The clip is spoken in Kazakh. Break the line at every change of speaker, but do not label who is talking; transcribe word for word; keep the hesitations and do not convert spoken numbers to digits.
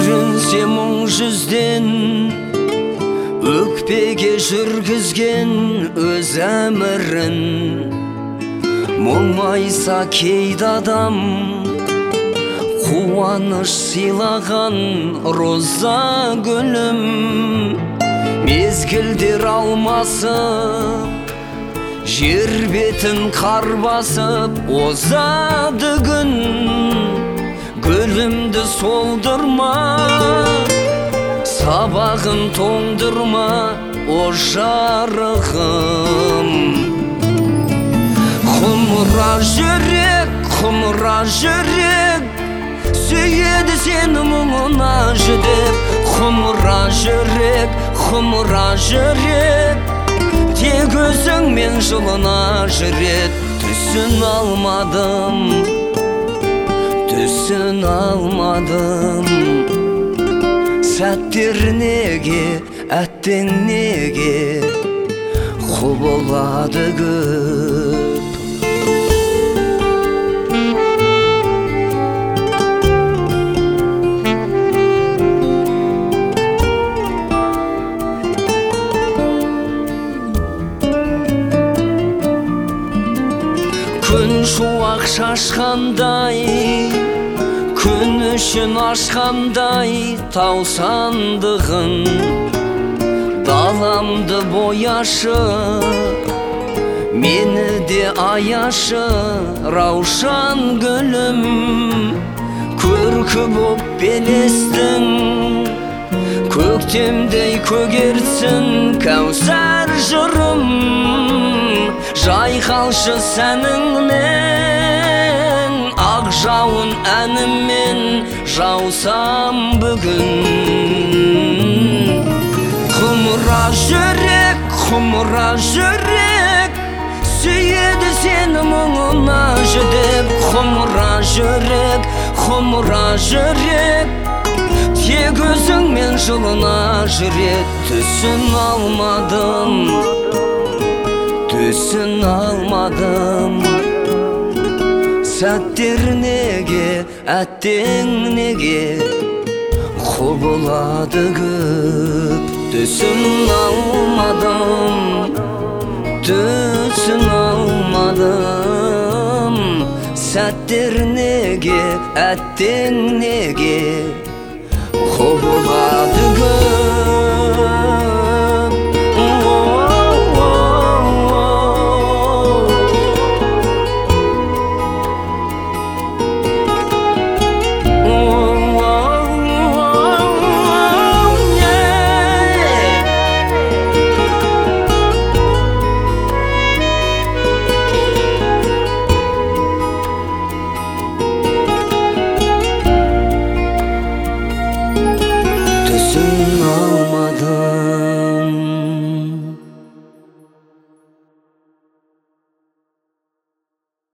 көрінсе мұң жүзден, өкпеге жүргізген өз әмірін. Мұңайса кейді адам, қуаныш сыйлаған роза гүлім. Мезгілдер алмасып, жер бетін қар басып, озады күн. Гүлімді солдырма, сабағын тоңдырма, о жарығым. Құмыра жүрек, құмыра жүрек, сүйеді сені мұңына жүдеп. Құмыра жүрек, құмыра жүрек, тек өзіңмен жылына жүрет. Түсін алмадым, түсін алмадым. Сәттер неге, әттең неге, құбылады көп. Күн шуақ шашқандай, күн үшін ашқандай тау сандығын. Даламды бояшы, мені де аяшы, раушан гүлім. Көркі боп белестің, көктемдей көгерсін кәусар жырым. Жайқалшы сәніңнен, ақ жауын әніммен жаусам бүгін. Құмыра жүрек, құмыра жүрек, сүйеді сені мұңына жүдеп. Құмыра жүрек, құмыра жүрек, тек өзіңмен жылына жүрет. Түсін алмадым, түсін алмадым. Сәттер неге, әттең неге, құбылады көп. Түсін алмадым, түсін алмадым. Сәттер неге, әттең неге, құбылады көп. Түсін алмадым.